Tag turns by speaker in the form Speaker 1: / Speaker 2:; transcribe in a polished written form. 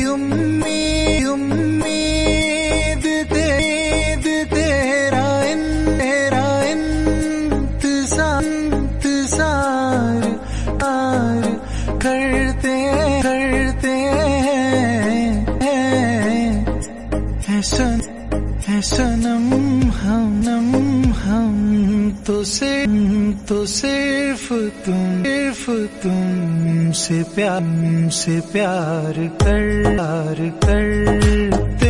Speaker 1: उम्मीद तेरा इंतजार करते हैं सनम हम तो सिर्फ तुमसे प्यार करते